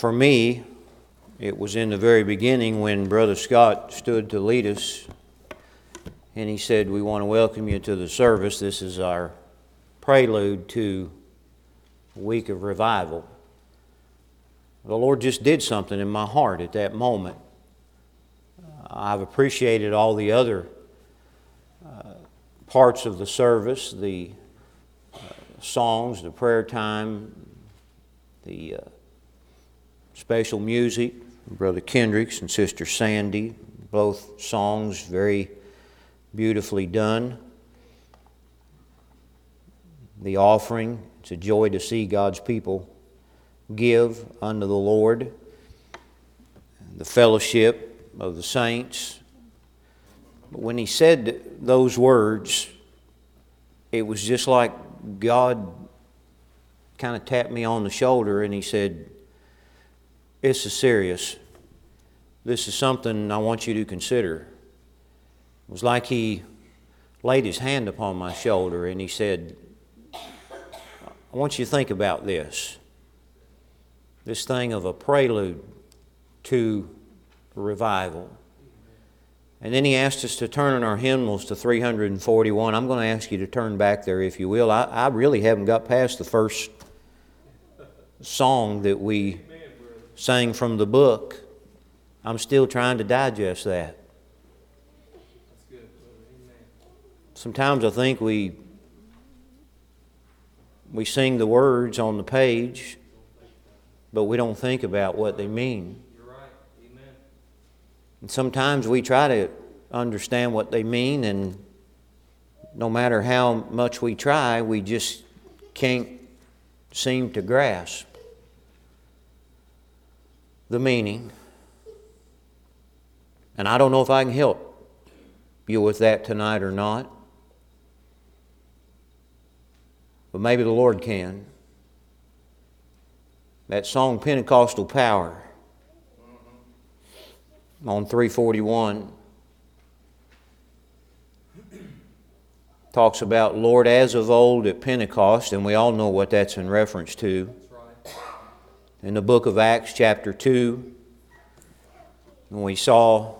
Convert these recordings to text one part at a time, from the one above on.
For me, it was in the very beginning when Brother Scott stood to lead us, and he said, "We want to welcome you to the service. This is our prelude to a week of revival." The Lord just did something in my heart at that moment. I've appreciated all the other parts of the service, the songs, the prayer time, the special music, Brother Kendricks and Sister Sandy, both songs very beautifully done. The offering, it's a joy to see God's people give unto the Lord. The fellowship of the saints. But when he said those words, it was just like God kind of tapped me on the shoulder and he said, "This is serious. This is something I want you to consider." It was like he laid his hand upon my shoulder and he said, "I want you to think about this. This thing of a prelude to revival." And then he asked us to turn in our hymnals to 341. I'm going to ask you to turn back there if you will. I really haven't got past the first song that we sang from the book. I'm still trying to digest that. Sometimes I think we sing the words on the page, but we don't think about what they mean. You're right. Amen. And sometimes we try to understand what they mean, and no matter how much we try, we just can't seem to grasp the meaning. And I don't know if I can help you with that tonight or not, but maybe the Lord can. That song, Pentecostal Power, on 341, talks about, "Lord, as of old at Pentecost," and we all know what that's in reference to. That's right. In the book of Acts, chapter 2, when we saw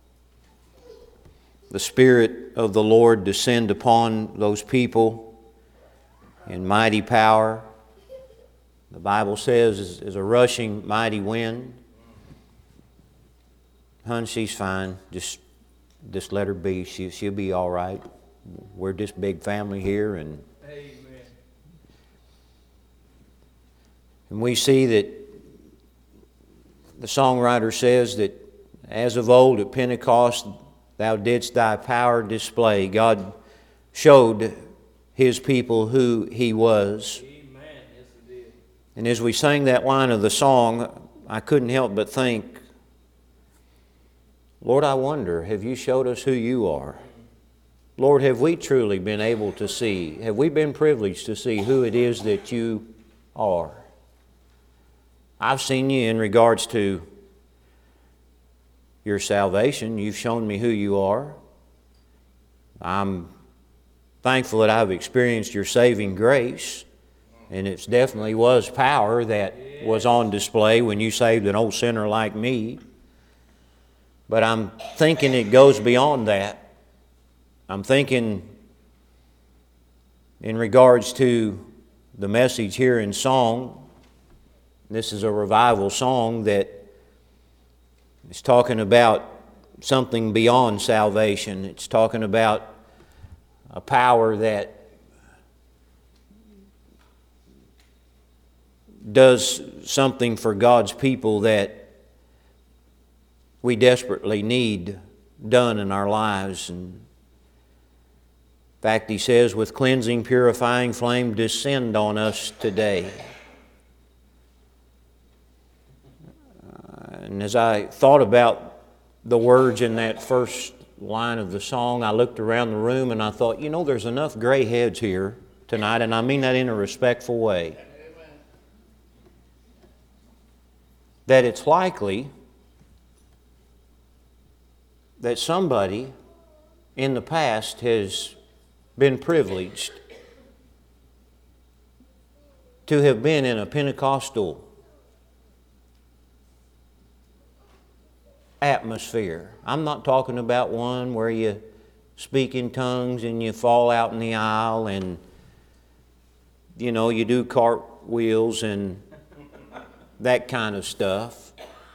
the Spirit of the Lord descend upon those people in mighty power, the Bible says, is a rushing mighty wind. Hun, she's fine. Just let her be. She'll be all right. We're this big family here, and Amen. And we see that the songwriter says that as of old at Pentecost, thou didst thy power display. God showed His people who He was. Amen. Yes, He did. And as we sang that line of the song, I couldn't help but think, Lord, I wonder, have you showed us who you are? Lord, have we truly been able to see, have we been privileged to see who it is that you are? I've seen you in regards to your salvation. You've shown me who you are. I'm thankful that I've experienced your saving grace, and it definitely was power that was on display when you saved an old sinner like me. But I'm thinking it goes beyond that. I'm thinking in regards to the message here in song. This is a revival song that is talking about something beyond salvation. It's talking about a power that does something for God's people that we desperately need done in our lives. And in fact, he says, with cleansing, purifying flame, descend on us today. And as I thought about the words in that first line of the song, I looked around the room and I thought, there's enough gray heads here tonight, and I mean that in a respectful way, that it's likely that somebody in the past has been privileged to have been in a Pentecostal atmosphere. I'm not talking about one where you speak in tongues and you fall out in the aisle and, you do cartwheels and that kind of stuff.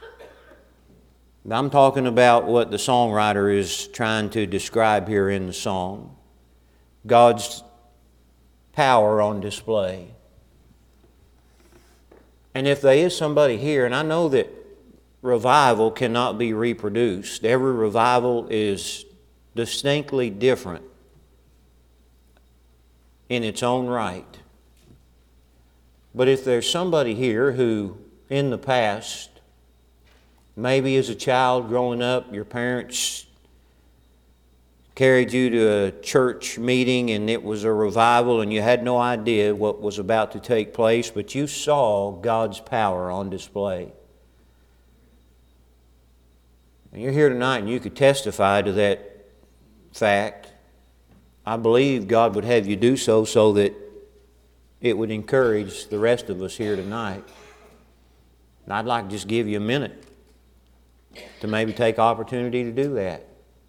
I'm talking about what the songwriter is trying to describe here in the song. God's power on display. And if there is somebody here, and I know that revival cannot be reproduced. Every revival is distinctly different in its own right. But if there's somebody here who, in the past, maybe as a child growing up, your parents carried you to a church meeting and it was a revival and you had no idea what was about to take place, but you saw God's power on display. And you're here tonight and you could testify to that fact. I believe God would have you do so that it would encourage the rest of us here tonight. And I'd like to just give you a minute to maybe take opportunity to do that.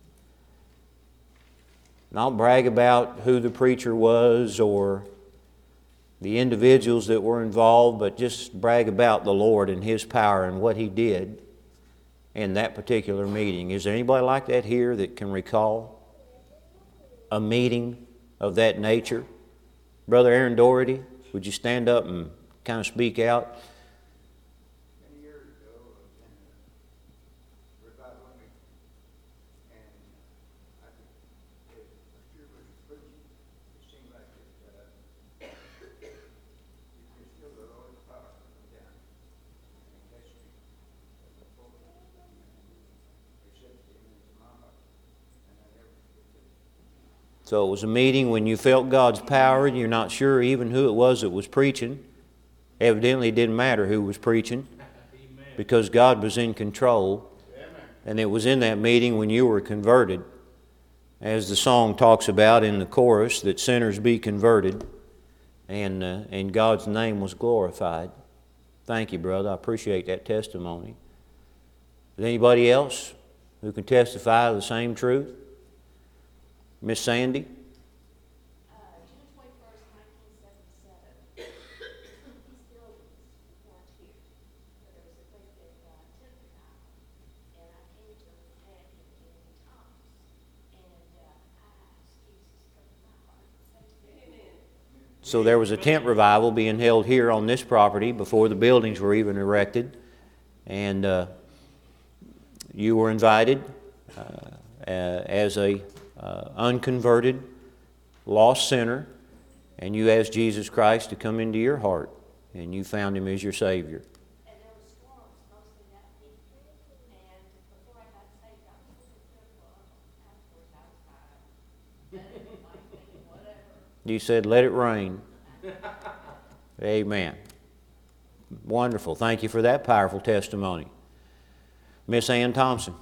Not brag about who the preacher was or the individuals that were involved, but just brag about the Lord and His power and what He did in that particular meeting. Is there anybody like that here that can recall a meeting of that nature? Brother Aaron Doherty, would you stand up and kind of speak out? Many years ago, I was in a revival meeting, and I could, as Mr. was preaching, it seemed like you could feel the Lord's power come down and catch me as a full accepted Him into my heart, and I never forget it. So it was a meeting when you felt God's power and you're not sure even who it was that was preaching. Evidently it didn't matter who was preaching because God was in control. And it was in that meeting when you were converted, as the song talks about in the chorus, that sinners be converted and God's name was glorified. Thank you, brother. I appreciate that testimony. Is anybody else who can testify to the same truth? Miss Sandy? June 21st, 1977, these buildings weren't here. But there was a great big tent revival. And I came to Pat and Thomas. And I asked Jesus to come to my heart and save me. Amen. So there was a tent revival being held here on this property before the buildings were even erected. And you were invited as a unconverted, lost sinner, and you asked Jesus Christ to come into your heart, and you found Him as your Savior. And there were storms mostly that week. And before I got saved, I was looking fearful. Afterwards, I was tired. But it was like thinking, whatever. You said, let it rain. Amen. Wonderful. Thank you for that powerful testimony. Miss Ann Thompson.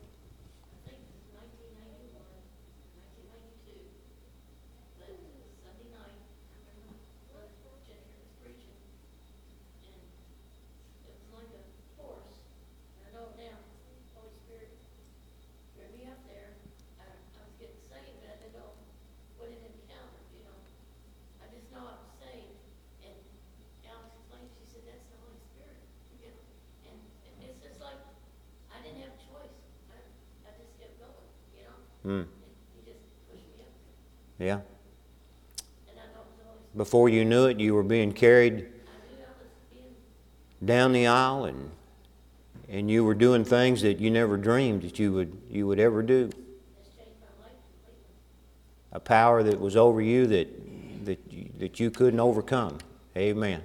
I think it was 1991, 1992. But it was Sunday night. I remember Brother Jeffrey was preaching. And it was like a force. And I know now, Holy Spirit drew me up there. I was getting saved, but I didn't know what it encountered, you know. I just know I was saved. And Alice explained, she said, that's the Holy Spirit, you know. And it's just like, I didn't have a choice. I just kept going, you know. Mm. He just pushed me up there. Yeah. And I know it was the Holy Spirit. Before you knew it, you were being carried I knew I was being, down the aisle, and you were doing things that you never dreamed that you would ever do. it's changed my life completely. A power that was over you that you couldn't overcome. Amen.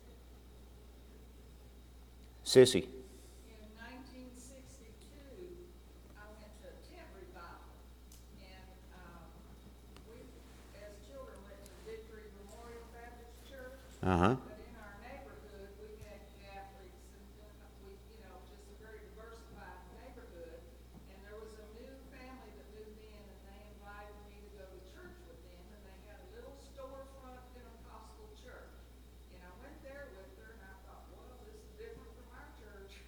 Sissy. In 1962, I went to a tent revival, and we, as children, went to Victory Memorial Baptist Church. Uh-huh. But in our neighborhood, we had Catholics, and we, just a very diversified neighborhood. And there was a new family that moved in, and they invited me to go to church with them, and they had a little storefront Pentecostal church. And I went there with her, and I thought, well, this is different from our church.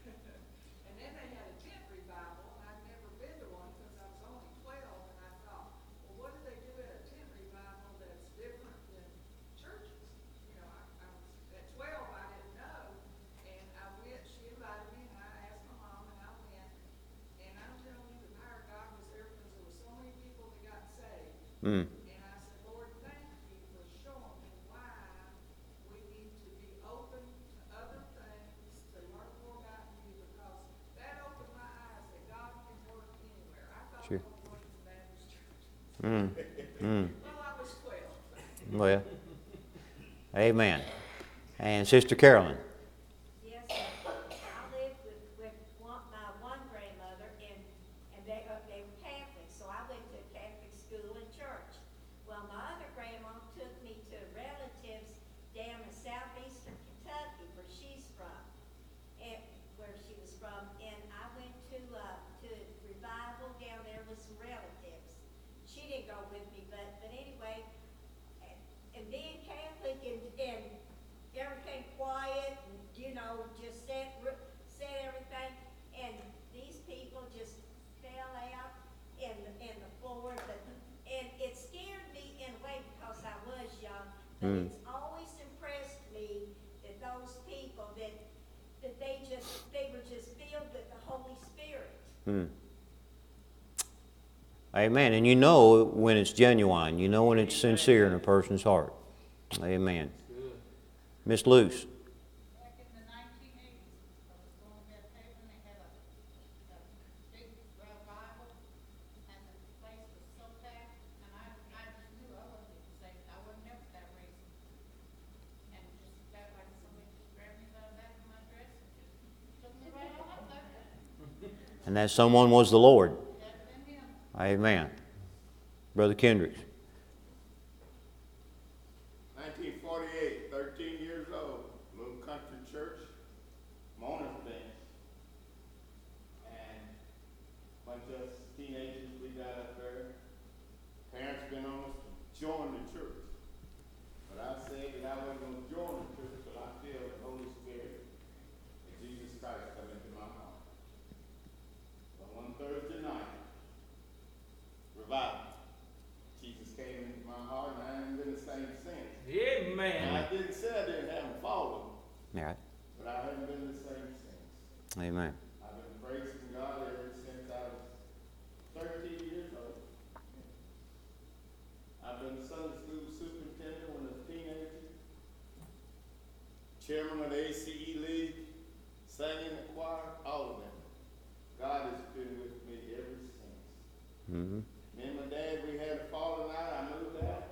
Mm. And I said, Lord, thank you for showing me why we need to be open to other things, to learn more about you, because that opened my eyes that God can work anywhere. I thought Sure. God worked in the Baptist church. Mm. Mm. Well, I was 12. Well, amen. And Sister Carolyn. Yes, I lived with my one grandmother, and they were Catholic, so I went to a Catholic school and church. Well, my other grandma took me to relatives down in southeastern Kentucky, where she's from, and where she was from, and I went to revival down there with some relatives. She didn't go with me, but anyway, and being Catholic and everything quiet and, just said everything, and these people just fell out in the floor, and it scared me in a way because I was young, but it's always impressed me that those people that they were just filled with the Holy Spirit. Mm. Amen. And you know when it's genuine. You know when it's sincere in a person's heart. Amen. Good. Miss Luce. Back in the 1980s, I was going to Bethlehem, they had a big revival, and the place was so packed, and I just knew I wasn't even saved. I wasn't never that reason. And just felt like somebody just grabbed me by the back of my dress and just took me right on up there. And that someone was the Lord. That'd been him. Amen. Brother Kendricks. 1948, 13 years old, little country church, Mona's Bench. And a bunch of us teenagers, we got up there. Parents been on us to join the church. But I said that I wasn't going to join the church till I feel the Holy Spirit and Jesus Christ come into my heart. But one Thursday night, revival. Jesus came into my heart, and I haven't been the same since. And Amen. I didn't say I didn't have fallen, All right. but I haven't been the same since. Amen. I've been praising God ever since I was 13 years old. I've been Sunday school superintendent when I was a teenager, chairman of the ACE League, sang in the choir, all of them. God has been with me ever since. Mm-hmm. Me and my dad, we had a falling out. I moved out.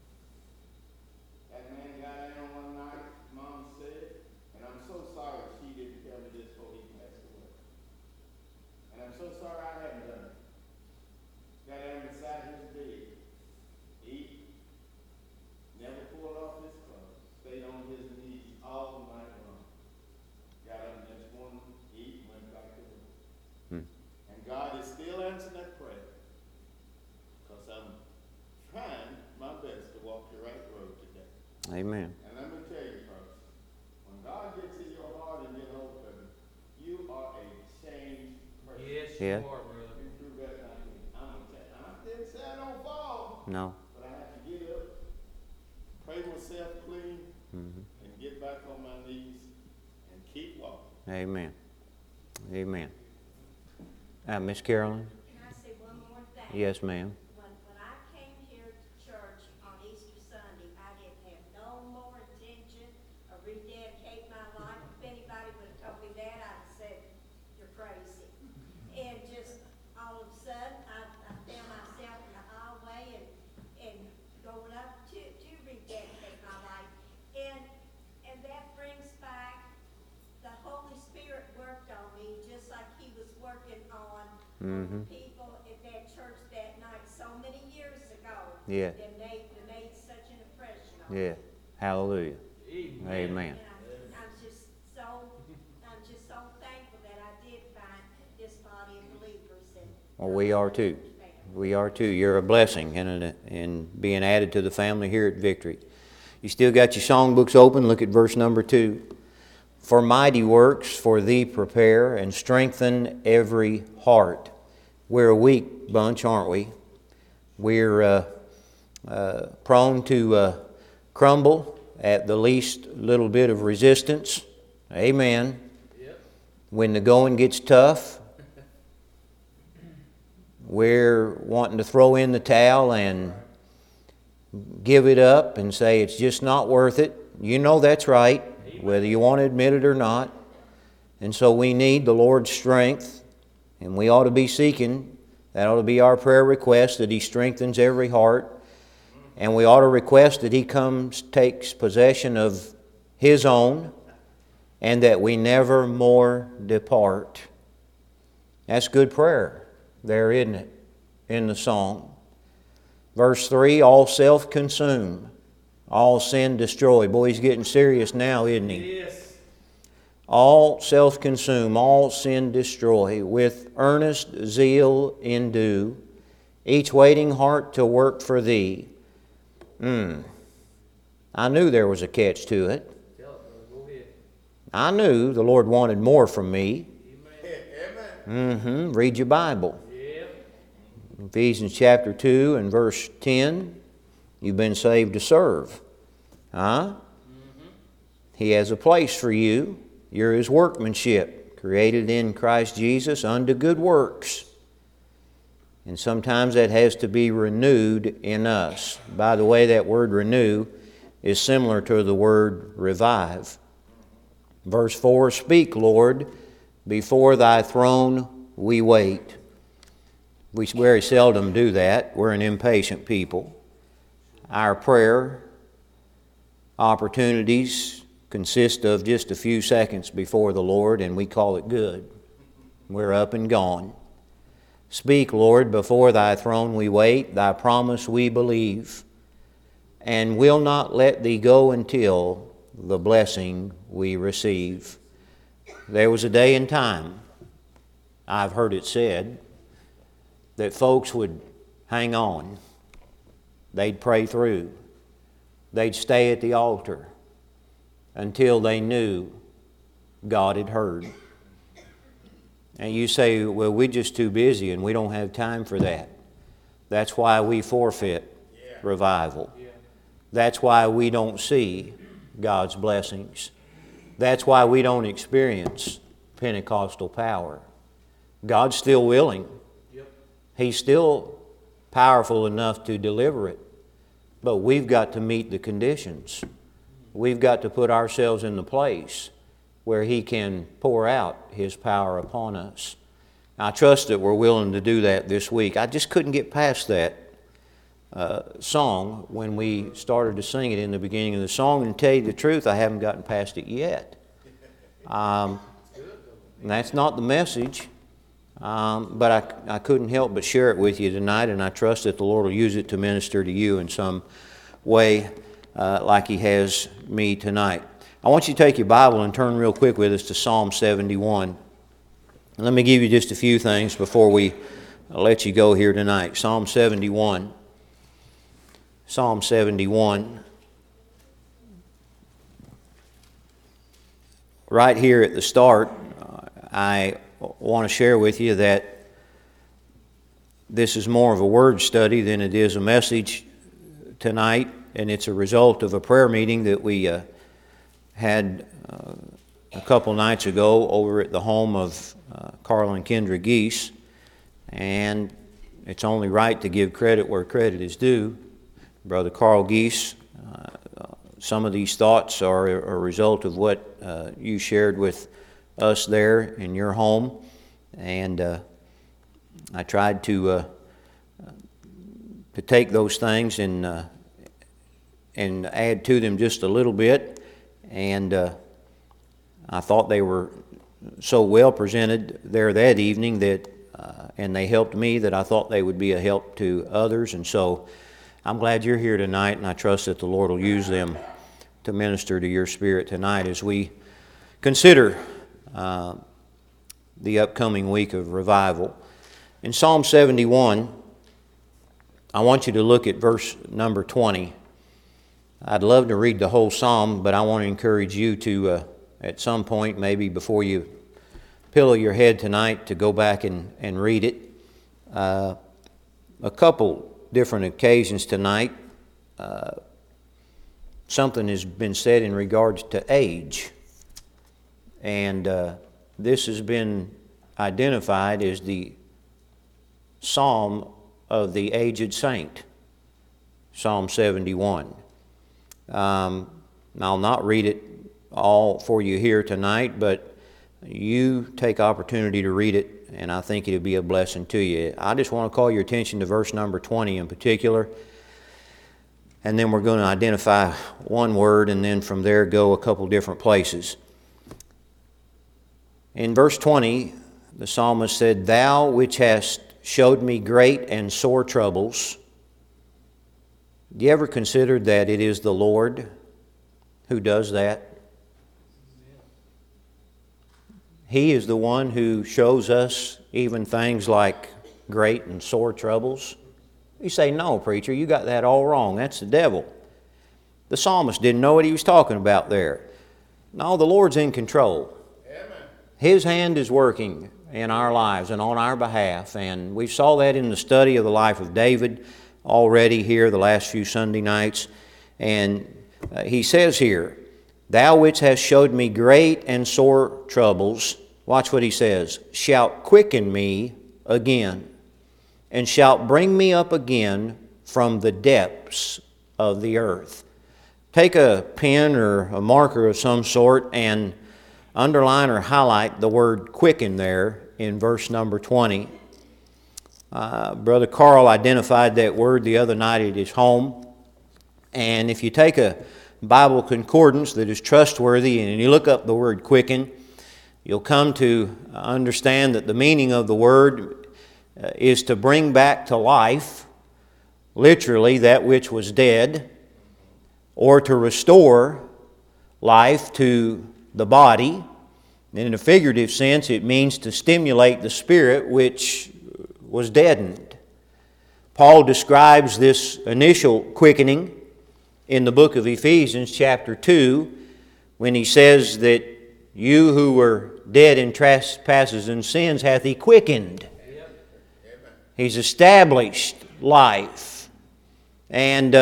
That man got down one night, Mom said, and I'm so sorry she didn't tell me this before he passed away. And I'm so sorry I haven't done it. Got down beside his bed, eat, never pulled off his clothes, stayed on his knees all night long. Got up next morning, eat, went back to work. Hmm. And God is still answering that prayer. Because I'm trying my best to walk the right road today. Amen. And let me tell you, folks, when God gets in your heart and get hold of it, you are a changed person. Yes, Yeah. you are, brother. You prove that not me. I'm gonna tell you. I didn't say I don't fall, No. but I have to get up, pray myself clean, Mm-hmm. and get back on my knees and keep walking. Amen. Amen. Miss Carolyn. Can I say one more thing? Yes, ma'am. When I came here to church on Easter Sunday, I didn't have no more intention of rededicating my life. If anybody would have told me that, I'd have said, you're crazy. And just all of a sudden, I found myself in the hallway and going up to rededicate my life. And that brings back the Holy Spirit worked on me just like He was working on Mm-hmm. people at that church that night so many years ago. Yeah. That made such an impression on me. Yeah. Hallelujah. Amen. Amen. And I'm just so thankful that I did find this body of believers. And Well, we are too. We are too. You're a blessing and being added to the family here at Victory. You still got your songbooks open. Look at verse number 2. For mighty works for thee prepare and strengthen every heart. We're a weak bunch, aren't we? We're prone to crumble at the least little bit of resistance. Amen. Yep. When the going gets tough, we're wanting to throw in the towel and give it up and say it's just not worth it. You know that's right, whether you want to admit it or not. And so we need the Lord's strength, and we ought to be seeking. That ought to be our prayer request, that He strengthens every heart. And we ought to request that He comes, takes possession of His own, and that we never more depart. That's good prayer there, isn't it, in the song. Verse 3, all self-consume, all sin destroy. Boy, he's getting serious now, isn't he? Yes. All self-consume, all sin destroy, with earnest zeal endue, each waiting heart to work for Thee. I knew there was a catch to it. Tell it, brother. Go ahead. I knew the Lord wanted more from me. Amen. Read your Bible. Yep. Ephesians chapter 2 and verse 10. You've been saved to serve. He has a place for you. You're His workmanship, created in Christ Jesus unto good works. And sometimes that has to be renewed in us. By the way, that word renew is similar to the word revive. Verse 4, speak, Lord, before Thy throne we wait. We very seldom do that. We're an impatient people. Our prayer opportunities consist of just a few seconds before the Lord, and we call it good. We're up and gone. Speak, Lord, before Thy throne we wait, Thy promise we believe, and will not let Thee go until the blessing we receive. There was a day and time, I've heard it said, that folks would hang on. They'd pray through. They'd stay at the altar until they knew God had heard. And you say, well, we're just too busy and we don't have time for that. That's why we forfeit revival. That's why we don't see God's blessings. That's why we don't experience Pentecostal power. God's still willing. He's still powerful enough to deliver it. But we've got to meet the conditions. We've got to put ourselves in the place where He can pour out His power upon us. I trust that we're willing to do that this week. I just couldn't get past that song when we started to sing it in the beginning of the song. And to tell you the truth, I haven't gotten past it yet. And that's not the message. But I couldn't help but share it with you tonight, and I trust that the Lord will use it to minister to you in some way like He has me tonight. I want you to take your Bible and turn real quick with us to Psalm 71. And let me give you just a few things before we let you go here tonight. Psalm 71. Psalm 71. Right here at the start, I want to share with you that this is more of a word study than it is a message tonight, and it's a result of a prayer meeting that we had a couple nights ago over at the home of Carl and Kendra Geese, and it's only right to give credit where credit is due. Brother Carl Geese, some of these thoughts are a result of what you shared with us there in your home, and I tried to take those things and add to them just a little bit, and I thought they were so well presented there that evening that and they helped me that I thought they would be a help to others, and so I'm glad you're here tonight, and I trust that the Lord will use them to minister to your spirit tonight as we consider the upcoming week of revival. In Psalm 71, I want you to look at verse number 20. I'd love to read the whole psalm, but I want to encourage you to, at some point, maybe before you pillow your head tonight, to go back and read it. A couple different occasions tonight, something has been said in regards to age. And this has been identified as the Psalm of the aged saint. Psalm 71. I'll not read it all for you here tonight, but you take opportunity to read it, and I think it'll be a blessing to you. I just want to call your attention to verse number 20 in particular, and then we're going to identify one word, and then from there go a couple different places. In verse 20, the psalmist said, "Thou which hast showed me great and sore troubles." Do you ever consider that it is the Lord who does that? He is the one who shows us even things like great and sore troubles. You say, "No, preacher, you got that all wrong. That's the devil." The psalmist didn't know what he was talking about there. No, the Lord's in control. Amen. His hand is working in our lives and on our behalf. And we saw that in the study of the life of David already here the last few Sunday nights. And he says here, "Thou which hast showed me great and sore troubles," watch what he says, "shalt quicken me again, and shalt bring me up again from the depths of the earth." Take a pen or a marker of some sort and underline or highlight the word quicken there in verse number 20. Brother Carl identified that word the other night at his home. And if you take a Bible concordance that is trustworthy and you look up the word quicken, you'll come to understand that the meaning of the word is to bring back to life, literally that which was dead, or to restore life to the body. And in a figurative sense, it means to stimulate the spirit which was deadened. Paul describes this initial quickening in the book of Ephesians chapter 2 when he says that you who were dead in trespasses and sins hath he quickened. He's established life. And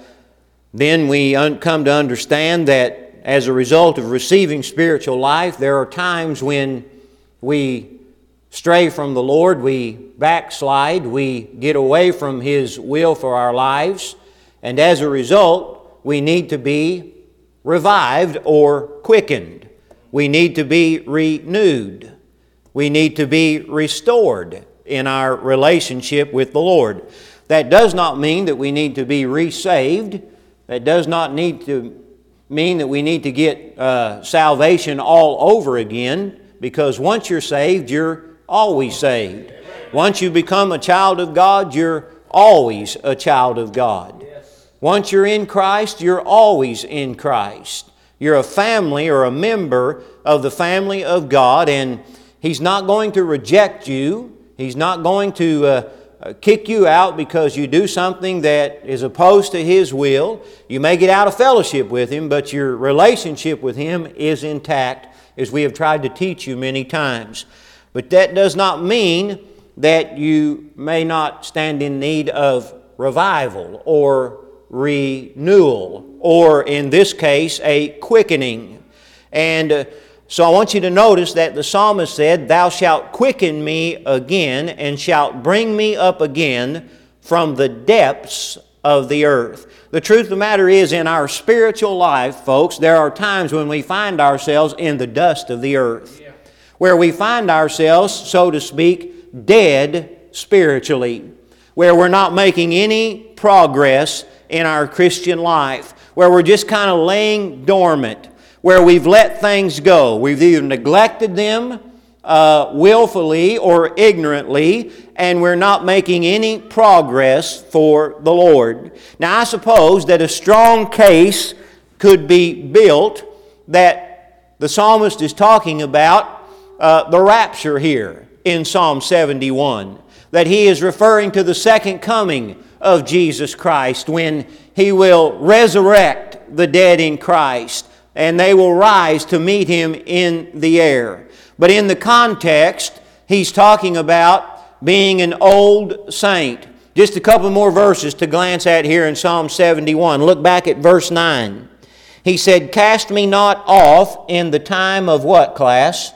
then we come to understand that as a result of receiving spiritual life, there are times when we stray from the Lord, we backslide, we get away from His will for our lives, and as a result, we need to be revived or quickened. We need to be renewed. We need to be restored in our relationship with the Lord. That does not mean that we need to be resaved. That does not need to mean that we need to get salvation all over again, because once you're saved, you're always saved. Once you become a child of God, you're always a child of God. Once you're in Christ, you're always in Christ. You're a family or a member of the family of God, and He's not going to reject you. He's not going to kick you out because you do something that is opposed to His will. You may get out of fellowship with Him, but your relationship with Him is intact, as we have tried to teach you many times. But that does not mean that you may not stand in need of revival or renewal, or in this case, a quickening. And so I want you to notice that the psalmist said, "Thou shalt quicken me again, and shalt bring me up again from the depths of the earth." The truth of the matter is, in our spiritual life, folks, there are times when we find ourselves in the dust of the earth, where we find ourselves, so to speak, dead spiritually, where we're not making any progress in our Christian life, where we're just kind of laying dormant, where we've let things go. We've either neglected them willfully or ignorantly, and we're not making any progress for the Lord. Now, I suppose that a strong case could be built that the psalmist is talking about the rapture here in Psalm 71, that he is referring to the second coming of Jesus Christ, when He will resurrect the dead in Christ and they will rise to meet Him in the air. But in the context, he's talking about being an old saint. Just a couple more verses to glance at here in Psalm 71. Look back at verse 9. He said, "Cast me not off in the time of" what, class?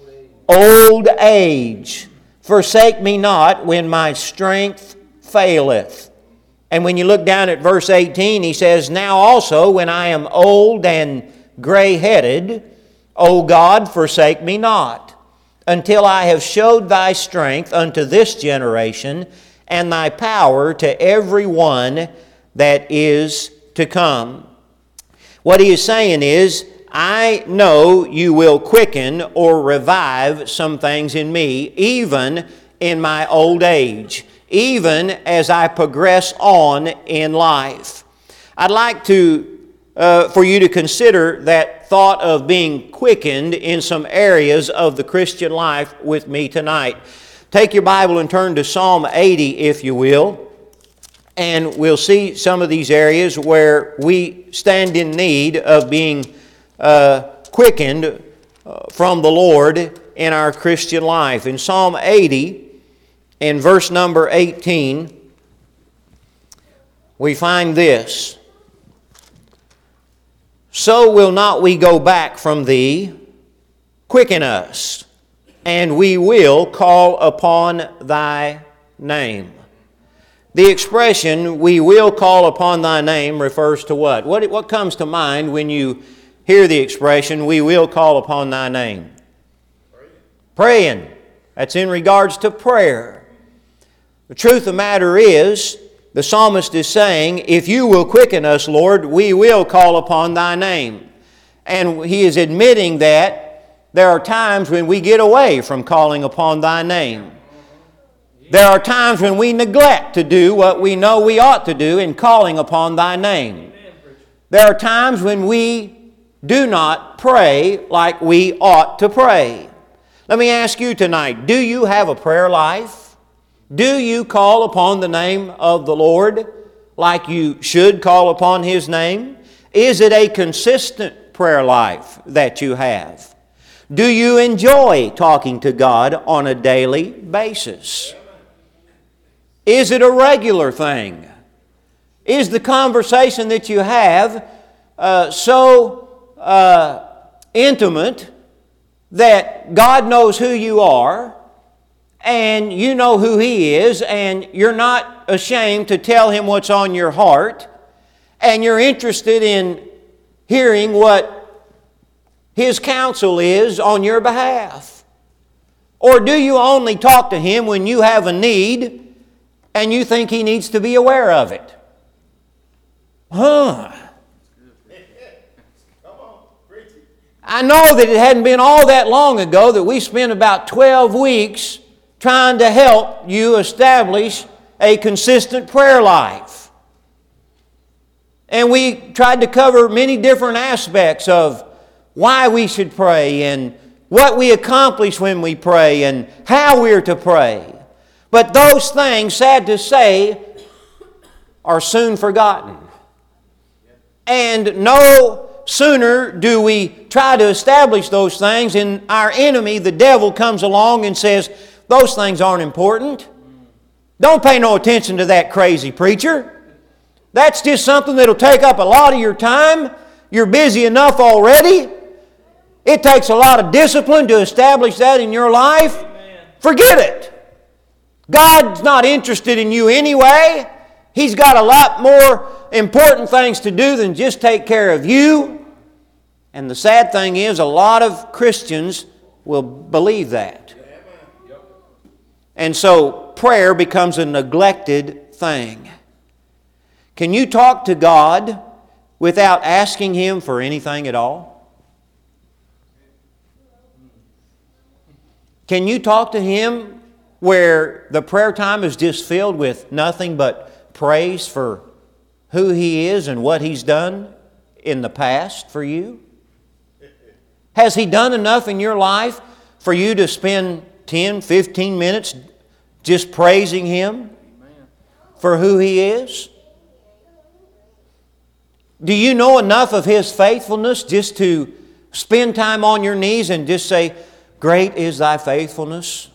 Old age. "Forsake me not when my strength faileth. And when you look down at verse 18, he says, "Now also, when I am old and gray-headed, O God, forsake me not, until I have showed thy strength unto this generation, and thy power to every one that is to come." What he is saying is, I know you will quicken or revive some things in me, even in my old age, even as I progress on in life. I'd like for you to consider that thought of being quickened in some areas of the Christian life with me tonight. Take your Bible and turn to Psalm 80, if you will, and we'll see some of these areas where we stand in need of being quickened from the Lord in our Christian life. In Psalm 80, in verse number 18, we find this: "So will not we go back from thee, quicken us, and we will call upon thy name." The expression, "we will call upon thy name," refers to what? What comes to mind when you hear the expression, "we will call upon thy name"? Praying. That's in regards to prayer. The truth of the matter is, the psalmist is saying, if you will quicken us, Lord, we will call upon thy name. And he is admitting that there are times when we get away from calling upon thy name. There are times when we neglect to do what we know we ought to do in calling upon thy name. There are times when we do not pray like we ought to pray. Let me ask you tonight, do you have a prayer life? Do you call upon the name of the Lord like you should call upon His name? Is it a consistent prayer life that you have? Do you enjoy talking to God on a daily basis? Is it a regular thing? Is the conversation that you have so intimate that God knows who you are and you know who He is, and you're not ashamed to tell Him what's on your heart, and you're interested in hearing what His counsel is on your behalf? Or do you only talk to Him when you have a need and you think He needs to be aware of it? I know that it hadn't been all that long ago that we spent about 12 weeks trying to help you establish a consistent prayer life. And we tried to cover many different aspects of why we should pray and what we accomplish when we pray and how we're to pray. But those things, sad to say, are soon forgotten. And no sooner do we try to establish those things, and our enemy, the devil, comes along and says, those things aren't important. Don't pay no attention to that crazy preacher. That's just something that'll take up a lot of your time. You're busy enough already. It takes a lot of discipline to establish that in your life. Forget it. God's not interested in you anyway. He's got a lot more important things to do than just take care of you. And the sad thing is, a lot of Christians will believe that. And so prayer becomes a neglected thing. Can you talk to God without asking Him for anything at all? Can you talk to Him where the prayer time is just filled with nothing but praise for who He is and what He's done in the past for you? Has He done enough in your life for you to spend 10, 15 minutes just praising Him for who He is? Do you know enough of His faithfulness just to spend time on your knees and just say, great is thy faithfulness,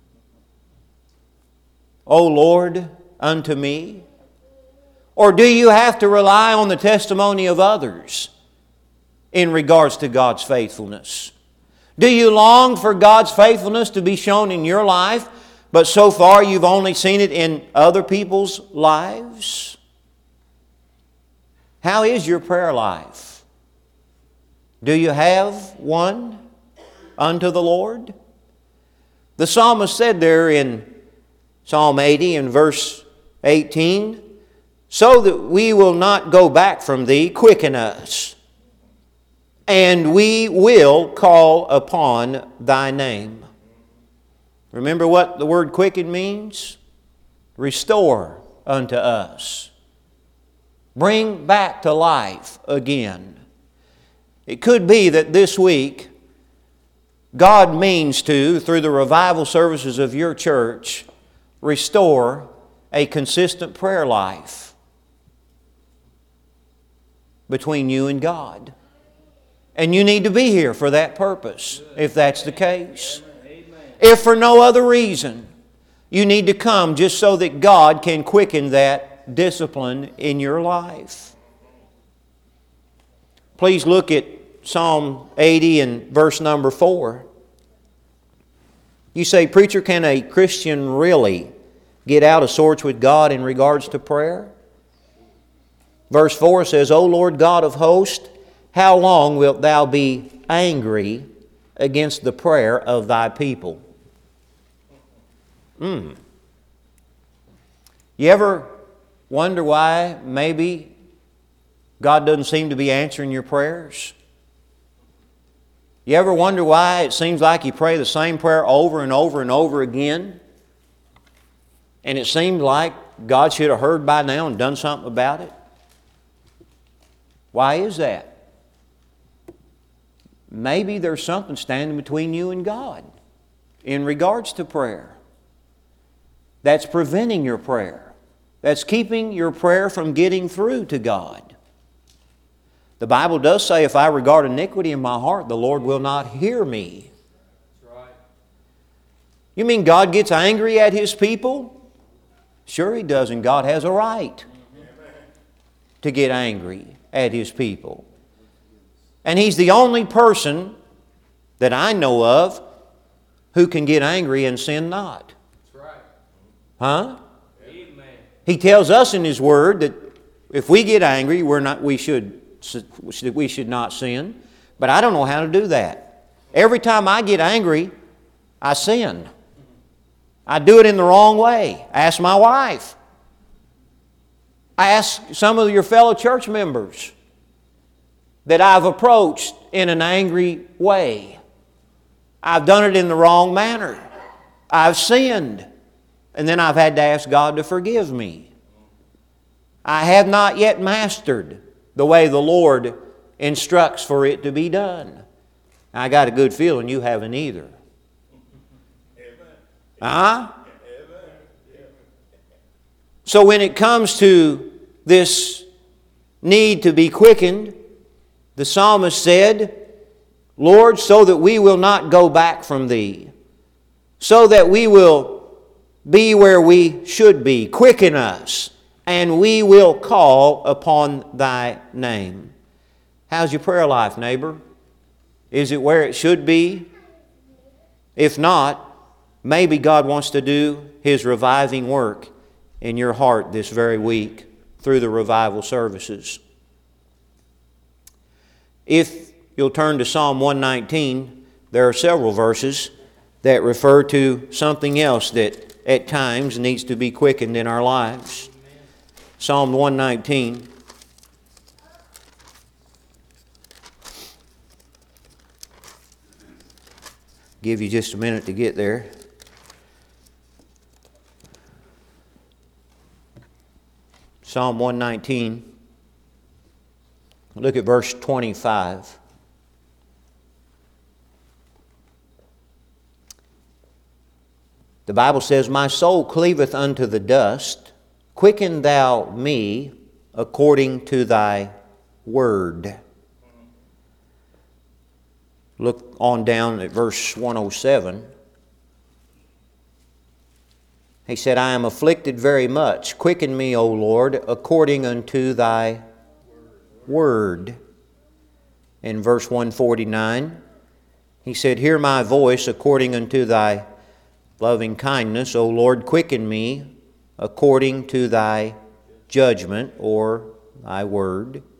O Lord, unto me? Or do you have to rely on the testimony of others in regards to God's faithfulness? Do you long for God's faithfulness to be shown in your life, but so far you've only seen it in other people's lives? How is your prayer life? Do you have one unto the Lord? The psalmist said there in Psalm 80 and verse 18, so that we will not go back from Thee, quicken us, and we will call upon Thy name. Remember what the word quicken means? Restore unto us. Bring back to life again. It could be that this week God means to, through the revival services of your church, restore a consistent prayer life between you and God. And you need to be here for that purpose, if that's the case. If for no other reason, you need to come just so that God can quicken that discipline in your life. Please look at Psalm 80 and verse number 4. You say, preacher, can a Christian really get out of sorts with God in regards to prayer? Verse 4 says, O Lord God of hosts, how long wilt Thou be angry against the prayer of Thy people? You ever wonder why maybe God doesn't seem to be answering your prayers? You ever wonder why it seems like you pray the same prayer over and over and over again? And it seems like God should have heard by now and done something about it? Why is that? Maybe there's something standing between you and God in regards to prayer. That's preventing your prayer. That's keeping your prayer from getting through to God. The Bible does say, if I regard iniquity in my heart, the Lord will not hear me. That's right. You mean God gets angry at His people? Sure He does, and God has a right to get angry at His people. And He's the only person that I know of who can get angry and sin not. That's right. Huh? Amen. He tells us in His Word that if we get angry, we should not sin. But I don't know how to do that. Every time I get angry, I sin. I do it in the wrong way. Ask my wife. I ask some of your fellow church members that I've approached in an angry way. I've done it in the wrong manner. I've sinned. And then I've had to ask God to forgive me. I have not yet mastered the way the Lord instructs for it to be done. I got a good feeling you haven't either. Huh? So when it comes to this need to be quickened, the psalmist said, Lord, so that we will not go back from Thee, so that we will be where we should be. Quicken us, and we will call upon Thy name. How's your prayer life, neighbor? Is it where it should be? If not, maybe God wants to do His reviving work in your heart this very week through the revival services. If you'll turn to Psalm 119, there are several verses that refer to something else that at times needs to be quickened in our lives. Psalm 119. Give you just a minute to get there. Psalm 119. Look at verse 25. The Bible says, My soul cleaveth unto the dust. Quicken Thou me according to Thy word. Look on down at verse 107. He said, I am afflicted very much. Quicken me, O Lord, according unto Thy word. In verse 149, he said, Hear my voice according unto Thy loving kindness. O Lord, quicken me according to Thy judgment, or Thy word.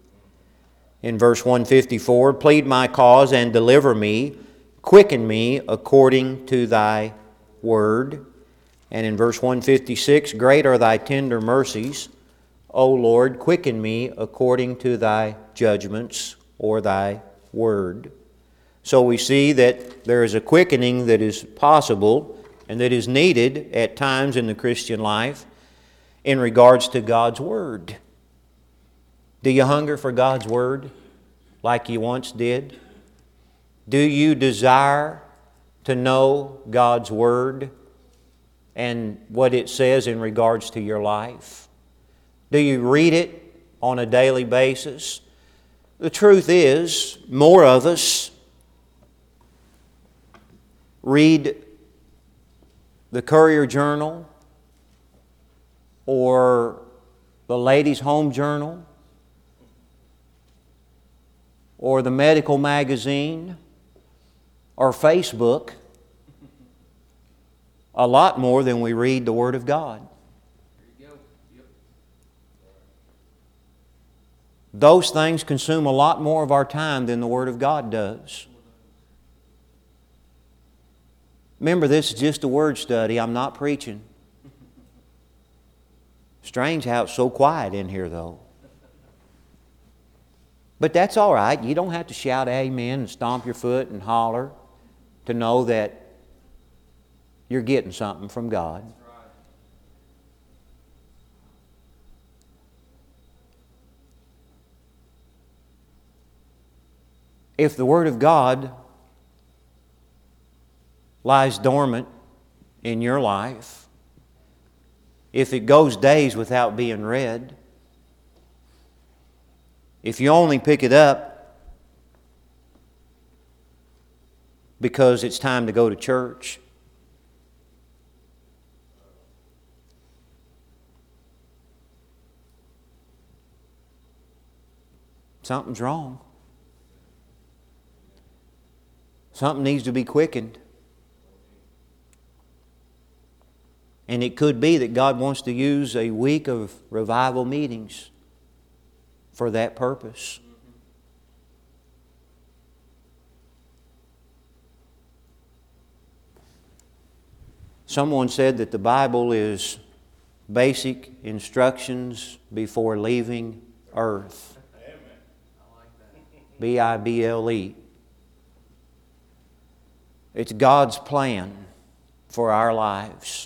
in verse 154, plead my cause and deliver me, quicken me according to thy word. And in verse 156, great are thy tender mercies, O Lord, quicken me according to thy judgments or thy word. So we see that there is a quickening that is possible and that is needed at times in the Christian life in regards to God's word. Do you hunger for God's word like you once did? Do you desire to know God's word and what it says in regards to your life? Do you read it on a daily basis? The truth is, more of us read the Courier Journal or the Ladies' Home Journal or the medical magazine or Facebook a lot more than we read the Word of God. There you go. Yep. Those things consume a lot more of our time than the Word of God does. Remember, this is just a word study. I'm not preaching. Strange how it's so quiet in here, though. But that's all right. You don't have to shout amen and stomp your foot and holler to know that you're getting something from God. That's right. If the Word of God lies dormant in your life, if it goes days without being read, if you only pick it up because it's time to go to church, something's wrong. Something needs to be quickened. And it could be that God wants to use a week of revival meetings for that purpose. Someone said that the Bible is basic instructions before leaving earth. I like that. Bible. It's God's plan for our lives.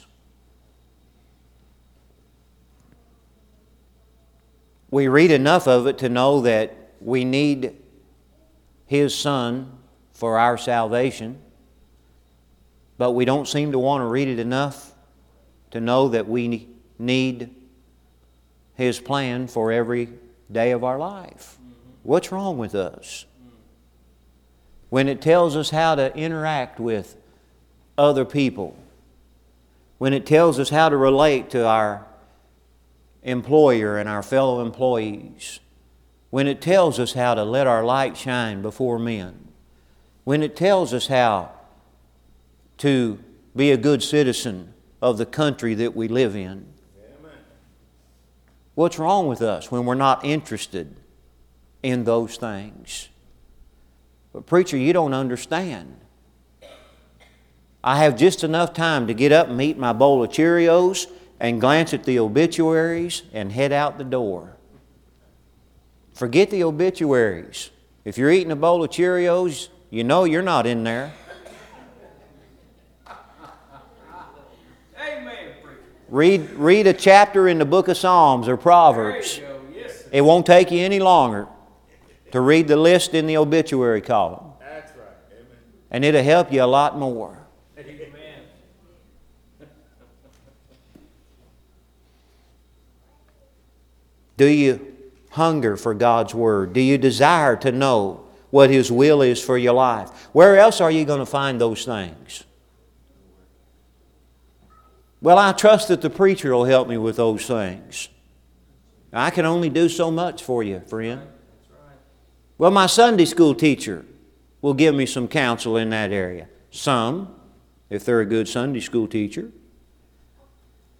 We read enough of it to know that we need His Son for our salvation, but we don't seem to want to read it enough to know that we need His plan for every day of our life. What's wrong with us? When it tells us how to interact with other people, when it tells us how to relate to our employer and our fellow employees, when it tells us how to let our light shine before men, when it tells us how to be a good citizen of the country that we live in. Amen. What's wrong with us when we're not interested in those things? But preacher, you don't understand. I have just enough time to get up and eat my bowl of Cheerios and glance at the obituaries and head out the door. Forget the obituaries. If you're eating a bowl of Cheerios, you know you're not in there. Amen, preacher. Read a chapter in the book of Psalms or Proverbs. There you go. Yes, sir. It won't take you any longer to read the list in the obituary column. That's right. Amen. And it'll help you a lot more. Amen. Do you hunger for God's Word? Do you desire to know what His will is for your life? Where else are you going to find those things? Well, I trust that the preacher will help me with those things. I can only do so much for you, friend. That's right. Well, my Sunday school teacher will give me some counsel in that area. Some, if they're a good Sunday school teacher.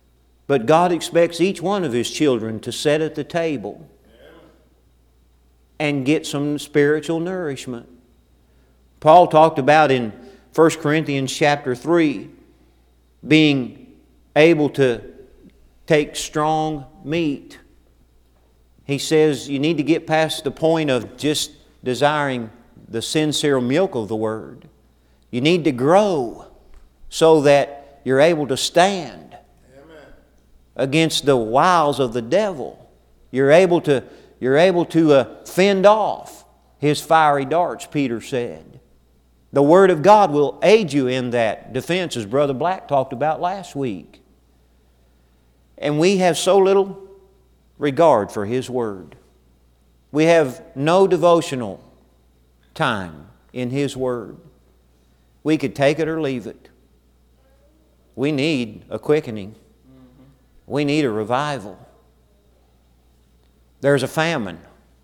But God expects each one of His children to sit at the table and get some spiritual nourishment. Paul talked about in 1 Corinthians chapter 3 being able to take strong meat. He says you need to get past the point of just desiring the sincere milk of the Word. You need to grow so that you're able to stand against the wiles of the devil. You're able to fend off his fiery darts, Peter said. The Word of God will aid you in that defense, as Brother Black talked about last week. And we have so little regard for His Word. We have no devotional time in His Word. We could take it or leave it. We need a quickening. We need a revival. There's a famine,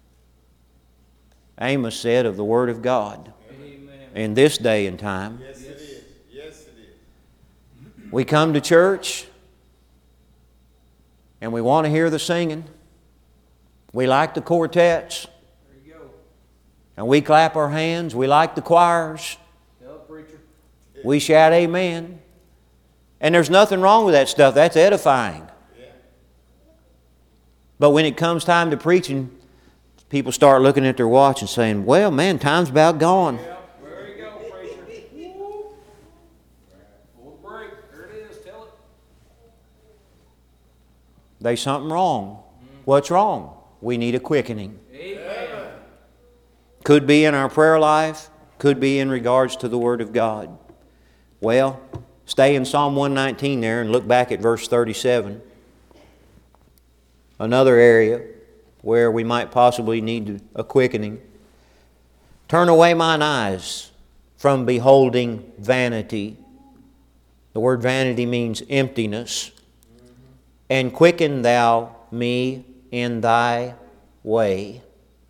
Amos said, of the Word of God. Amen. In this day and time. Yes, it is. Yes, it is. We come to church and we want to hear the singing. We like the quartets. There you go. And we clap our hands. We like the choirs. Tell it, preacher. We shout amen. And there's nothing wrong with that stuff. That's edifying. Yeah. But when it comes time to preaching, people start looking at their watch and saying, well, man, time's about gone. Yeah, there you go, preacher. Woo. Full break. There it is. Tell it. There's something wrong. What's wrong? We need a quickening. Amen. Could be in our prayer life. Could be in regards to the Word of God. Well, stay in Psalm 119 there and look back at verse 37. Another area where we might possibly need a quickening. Turn away mine eyes from beholding vanity. The word vanity means emptiness. And quicken thou me in thy way.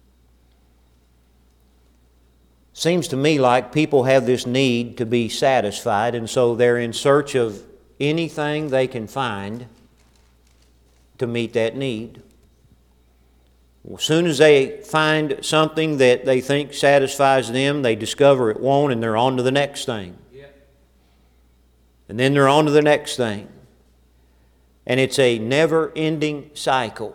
Seems to me like people have this need to be satisfied, and so they're in search of anything they can find to meet that need. As soon as they find something that they think satisfies them, they discover it won't, and they're on to the next thing. Yeah. And then they're on to the next thing. And it's a never-ending cycle.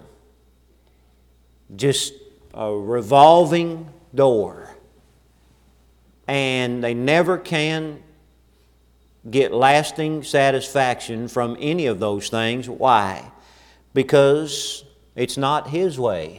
Just a revolving door. And they never can get lasting satisfaction from any of those things. Why? Because it's not His way.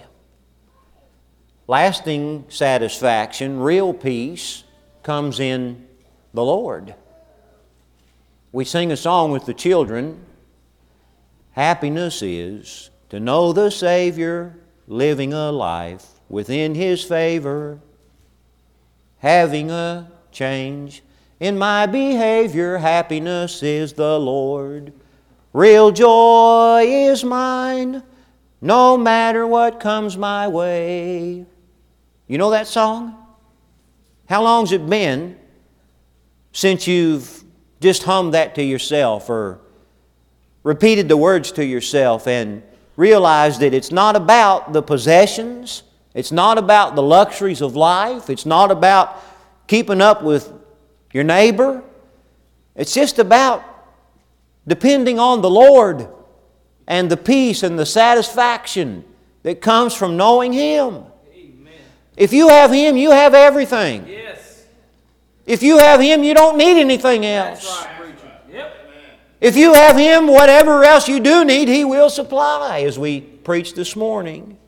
Lasting satisfaction, real peace, comes in the Lord. We sing a song with the children. Happiness is to know the Savior, living a life within His favor, having a change in my behavior. Happiness is the Lord. Real joy is mine, no matter what comes my way. You know that song? How long's it been since you've just hummed that to yourself or repeated the words to yourself and realized that it's not about the possessions, it's not about the luxuries of life, it's not about keeping up with your neighbor. It's just about depending on the Lord and the peace and the satisfaction that comes from knowing Him. Amen. If you have Him, you have everything. Yes. If you have Him, you don't need anything else. That's right, preacher. Yep. If you have Him, whatever else you do need, He will supply, as we preached this morning.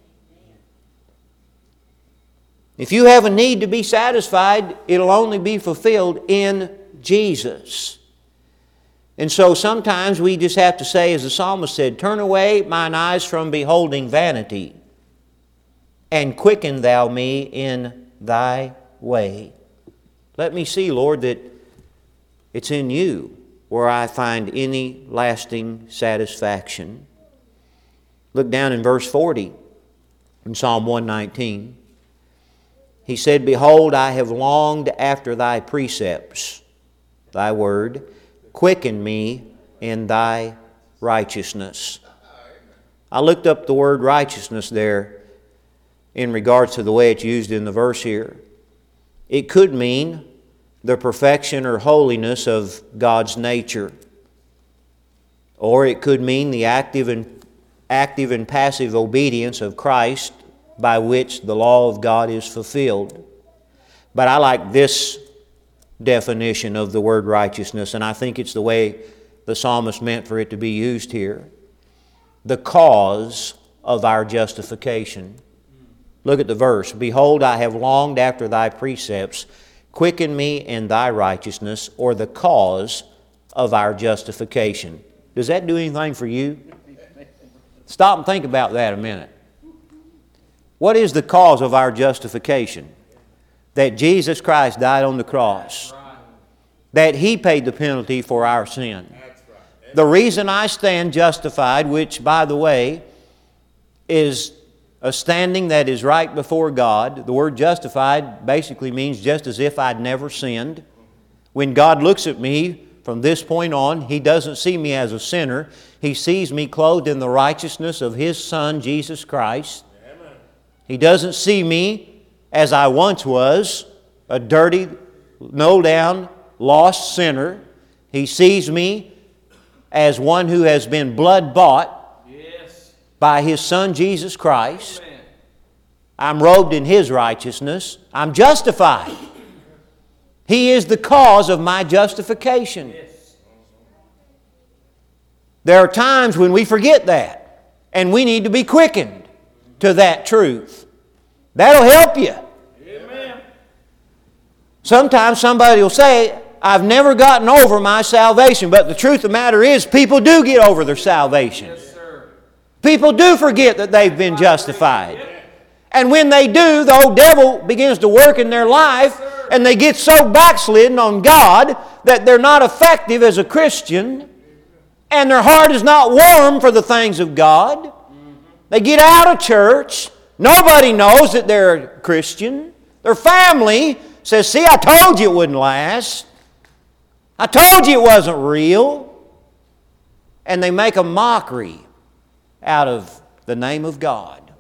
If you have a need to be satisfied, it'll only be fulfilled in Jesus. And so sometimes we just have to say, as the psalmist said, turn away mine eyes from beholding vanity, and quicken thou me in thy way. Let me see, Lord, that it's in you where I find any lasting satisfaction. Look down in verse 40 in Psalm 119. He said, behold, I have longed after thy precepts, thy word. Quicken me in thy righteousness. I looked up the word righteousness there. in regards to the way it's used in the verse here. It could mean the perfection or holiness of God's nature. Or it could mean the active and passive obedience of Christ by which the law of God is fulfilled. But I like this definition of the word righteousness, and I think it's the way the psalmist meant for it to be used here. The cause of our justification. Look at the verse. Behold, I have longed after thy precepts. Quicken me in thy righteousness, or the cause of our justification. Does that do anything for you? Stop and think about that a minute. What is the cause of our justification? That Jesus Christ died on the cross. That He paid the penalty for our sin. The reason I stand justified, which, by the way, is a standing that is right before God. The word justified basically means just as if I'd never sinned. When God looks at me from this point on, He doesn't see me as a sinner. He sees me clothed in the righteousness of His Son, Jesus Christ. Amen. He doesn't see me as I once was, a dirty, low-down, lost sinner. He sees me as one who has been blood-bought by His Son, Jesus Christ. Amen. I'm robed in His righteousness. I'm justified. He is the cause of my justification. Yes. There are times when we forget that, and we need to be quickened to that truth. That'll help you. Amen. Sometimes somebody will say, I've never gotten over my salvation, but the truth of the matter is people do get over their salvation. Yes. People do forget that they've been justified. And when they do, the old devil begins to work in their life, and they get so backslidden on God that they're not effective as a Christian, and their heart is not warm for the things of God. They get out of church. Nobody knows that they're a Christian. Their family says, see, I told you it wouldn't last. I told you it wasn't real. And they make a mockery out of the name of God.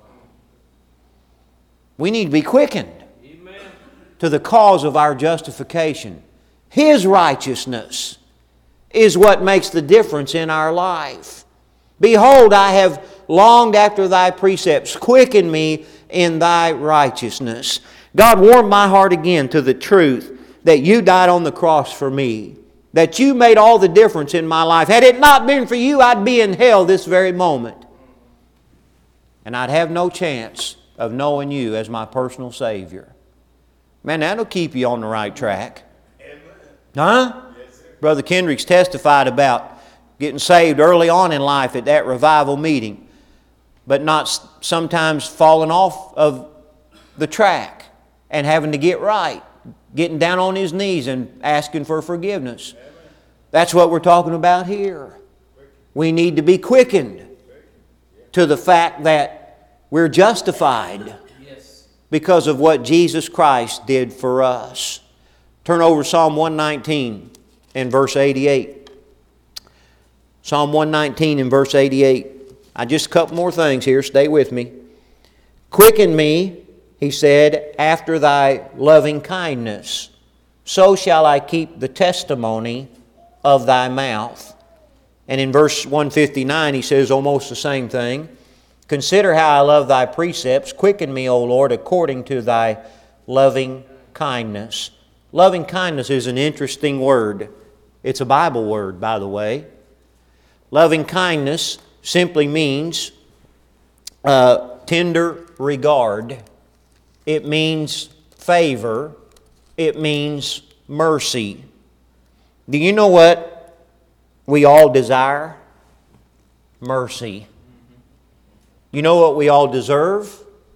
We need to be quickened. Amen. To the cause of our justification. His righteousness is what makes the difference in our life. Behold, I have longed after thy precepts. Quicken me in thy righteousness. God, warm my heart again to the truth that you died on the cross for me. That you made all the difference in my life. Had it not been for you, I'd be in hell this very moment. And I'd have no chance of knowing you as my personal Savior. Man, that'll keep you on the right track. Huh? Yes, Brother Kendricks testified about getting saved early on in life at that revival meeting, but not sometimes falling off of the track and having to get right, getting down on his knees and asking for forgiveness. That's what we're talking about here. We need to be quickened to the fact that we're justified because of what Jesus Christ did for us. Turn over Psalm 119 and verse 88. Psalm 119 and verse 88. Just a couple more things here. Stay with me. Quicken me, he said, after thy loving kindness. So shall I keep the testimony of thy mouth. And in verse 159 he says almost the same thing. Consider how I love thy precepts. Quicken me, O Lord, according to thy loving kindness. Loving kindness is an interesting word. It's a Bible word, by the way. Loving kindness simply means tender regard. It means favor. It means mercy. Do you know what we all desire? Mercy. You know what we all deserve?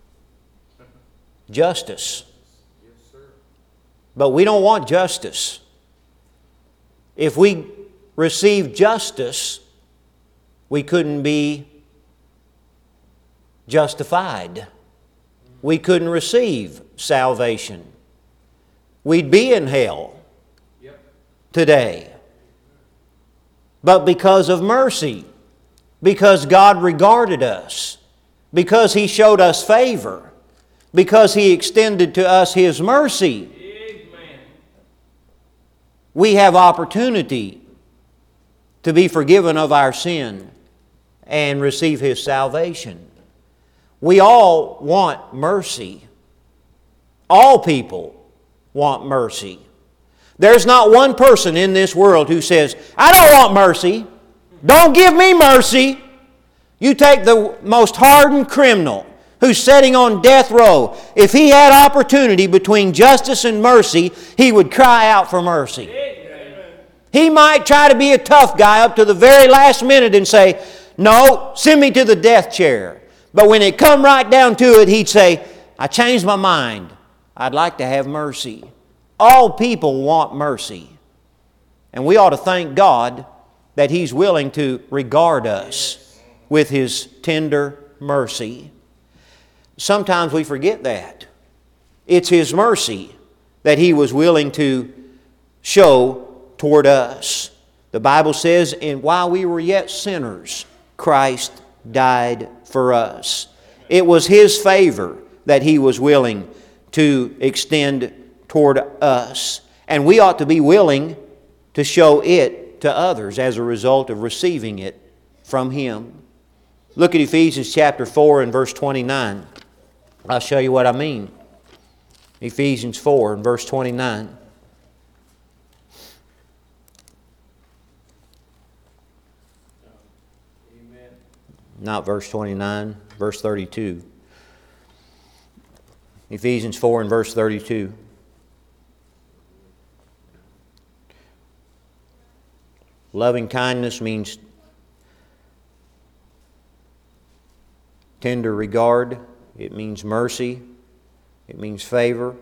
Justice. Yes, sir. But we don't want justice. If we received justice, we couldn't be justified. We couldn't receive salvation. We'd be in hell today. But because of mercy, because God regarded us, because He showed us favor, because He extended to us His mercy, Amen. we have opportunity to be forgiven of our sin and receive His salvation. We all want mercy. All people want mercy. There's not one person in this world who says, I don't want mercy. Don't give me mercy. You take the most hardened criminal who's sitting on death row. If he had opportunity between justice and mercy, he would cry out for mercy. He might try to be a tough guy up to the very last minute and say, no, send me to the death chair. But when it come right down to it, he'd say, I changed my mind. I'd like to have mercy. All people want mercy. And we ought to thank God that He's willing to regard us with His tender mercy. Sometimes we forget that. It's His mercy that He was willing to show toward us. The Bible says, and while we were yet sinners, Christ died for us. It was His favor that He was willing to extend toward us. And we ought to be willing to show it to others as a result of receiving it from Him. Look at Ephesians chapter 4 and verse 29. I'll show you what I mean. Ephesians 4 and verse 29. Not verse 29, verse 32. Ephesians 4 and verse 32. Loving kindness means tender regard. It means mercy. It means favor.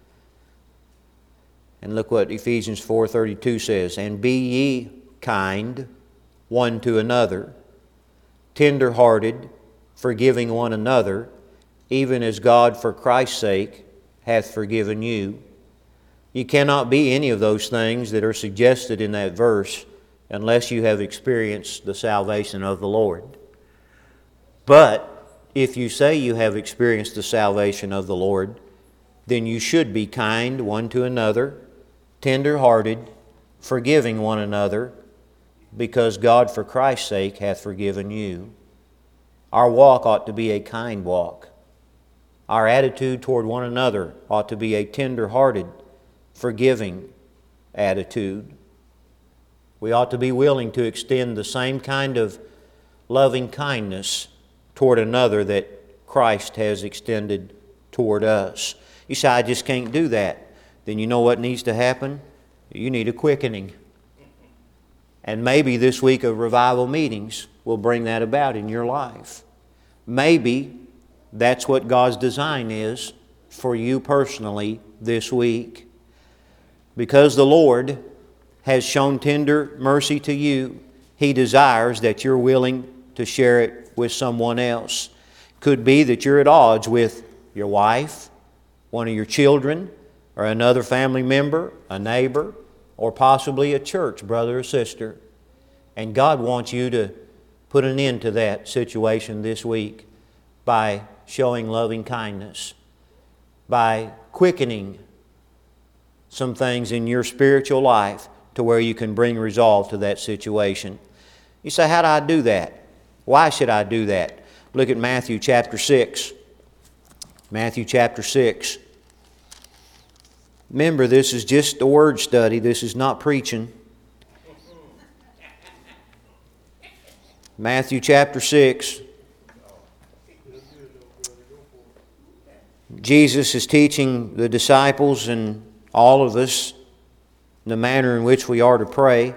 And look what Ephesians 4:32 says. And be ye kind one to another, tender-hearted, forgiving one another, even as God for Christ's sake hath forgiven you. You cannot be any of those things that are suggested in that verse unless you have experienced the salvation of the Lord. But if you say you have experienced the salvation of the Lord, then you should be kind one to another, tender-hearted, forgiving one another, because God for Christ's sake hath forgiven you. Our walk ought to be a kind walk. Our attitude toward one another ought to be a tender-hearted, forgiving attitude. We ought to be willing to extend the same kind of loving kindness toward another that Christ has extended toward us. You say, I just can't do that. Then you know what needs to happen? You need a quickening. And maybe this week of revival meetings will bring that about in your life. Maybe that's what God's design is for you personally this week. Because the Lord has shown tender mercy to you, He desires that you're willing to share it with someone else. Could be that you're at odds with your wife, one of your children, or another family member, a neighbor, or possibly a church brother or sister. And God wants you to put an end to that situation this week by showing loving kindness, by quickening some things in your spiritual life to where you can bring resolve to that situation. You say, how do I do that? Why should I do that? Look at Matthew chapter 6. Matthew chapter 6. Remember, this is just a word study. This is not preaching. Matthew chapter 6. Jesus is teaching the disciples and all of us the manner in which we are to pray.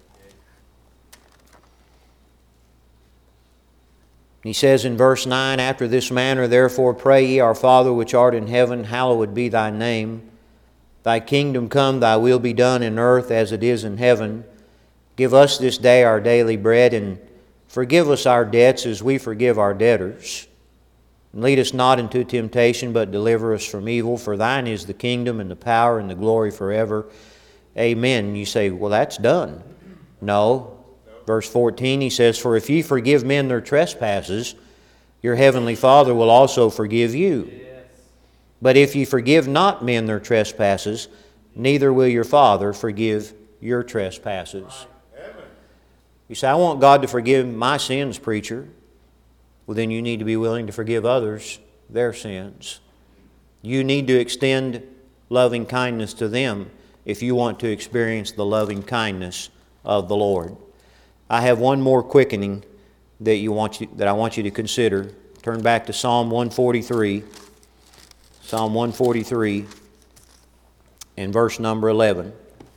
He says in verse 9, After this manner therefore pray ye, Our Father which art in heaven, hallowed be thy name. Thy kingdom come, thy will be done in earth as it is in heaven. Give us this day our daily bread, and forgive us our debts as we forgive our debtors. And lead us not into temptation, but deliver us from evil. For thine is the kingdom and the power and the glory forever. Amen. And you say, well, that's done. No. Verse 14, he says, For if ye forgive men their trespasses, your heavenly Father will also forgive you. But if ye forgive not men their trespasses, neither will your Father forgive your trespasses. You say, I want God to forgive my sins, preacher. Well, then you need to be willing to forgive others their sins. You need to extend loving kindness to them if you want to experience the loving kindness of the Lord. I have one more quickening that I want you to consider. Turn back to Psalm 143. Psalm 143 and verse number 11.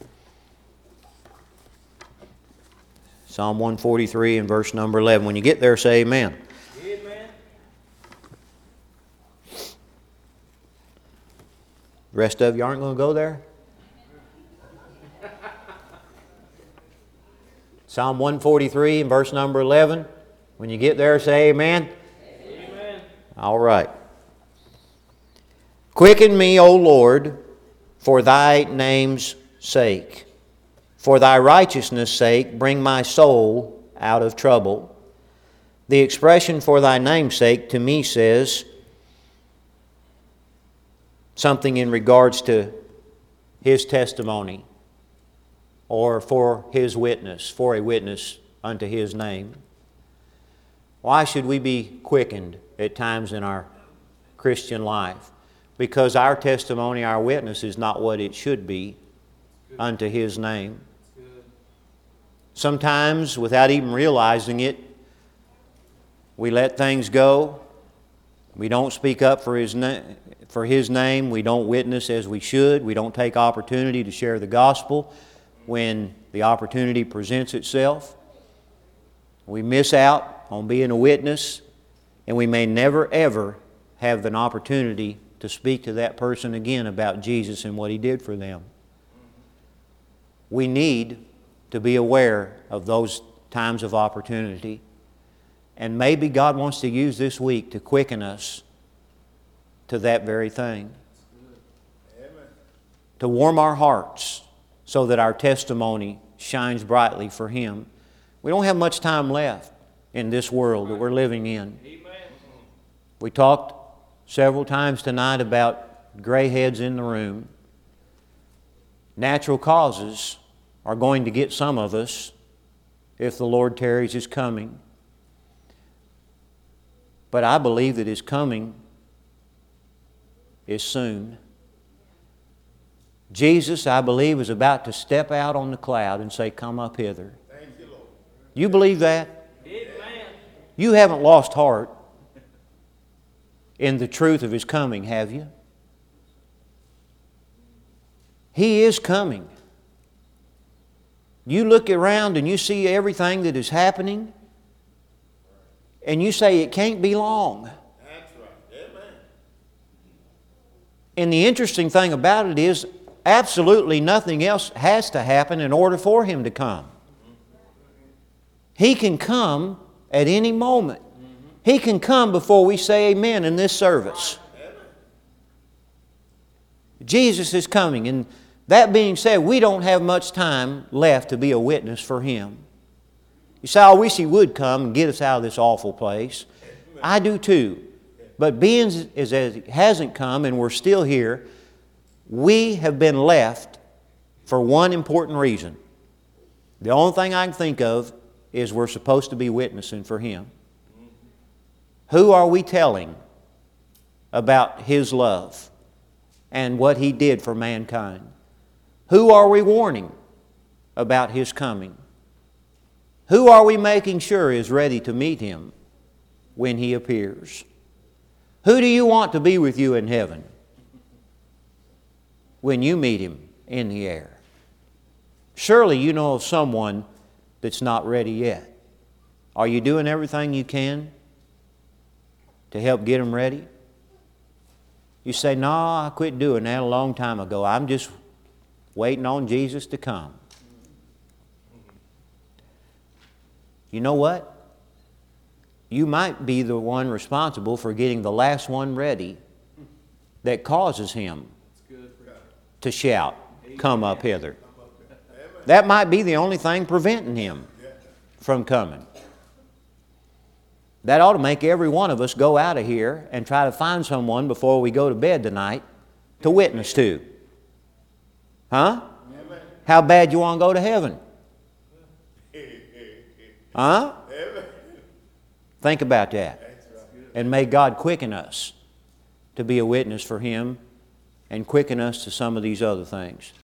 Psalm 143 and verse number 11. When you get there, say amen. Amen. The rest of you aren't going to go there? Psalm 143 and verse number 11. When you get there, say amen. Amen. All right. Quicken me, O Lord, for thy name's sake. For thy righteousness' sake, bring my soul out of trouble. The expression for thy name's sake to me says something in regards to his testimony or for his witness, for a witness unto his name. Why should we be quickened at times in our Christian life? Because our testimony, our witness is not what it should be unto his name. Sometimes, without even realizing it, we let things go. We don't speak up for his name. We don't witness as we should. We don't take opportunity to share the gospel when the opportunity presents itself. We miss out on being a witness, and we may never ever have an opportunity to speak to that person again about Jesus and what He did for them. We need to be aware of those times of opportunity. And maybe God wants to use this week to quicken us to that very thing. Amen. To warm our hearts so that our testimony shines brightly for Him. We don't have much time left in this world that we're living in. Amen. We talked several times tonight about gray heads in the room. Natural causes are going to get some of us if the Lord tarries His coming. But I believe that His coming is soon. Jesus, I believe, is about to step out on the cloud and say, "Come up hither." Thank you, Lord. You believe that? Amen. You haven't lost heart in the truth of His coming, have you? He is coming. You look around and you see everything that is happening, and you say it can't be long. That's right. Amen. And the interesting thing about it is, absolutely nothing else has to happen in order for Him to come. He can come at any moment. He can come before we say amen in this service. Jesus is coming, and that being said, we don't have much time left to be a witness for Him. You say, I wish He would come and get us out of this awful place. I do too. But being as He hasn't come and we're still here, we have been left for one important reason. The only thing I can think of is we're supposed to be witnessing for Him. Who are we telling about His love and what He did for mankind? Who are we warning about His coming? Who are we making sure is ready to meet Him when He appears? Who do you want to be with you in heaven when you meet Him in the air? Surely you know of someone that's not ready yet. Are you doing everything you can to help get them ready? You say, no, I quit doing that a long time ago. I'm just waiting on Jesus to come. You know what? You might be the one responsible for getting the last one ready that causes him to shout, "Come up hither." That might be the only thing preventing him from coming. That ought to make every one of us go out of here and try to find someone before we go to bed tonight to witness to. Huh? How bad you want to go to heaven? Huh? Think about that. And may God quicken us to be a witness for Him and quicken us to some of these other things.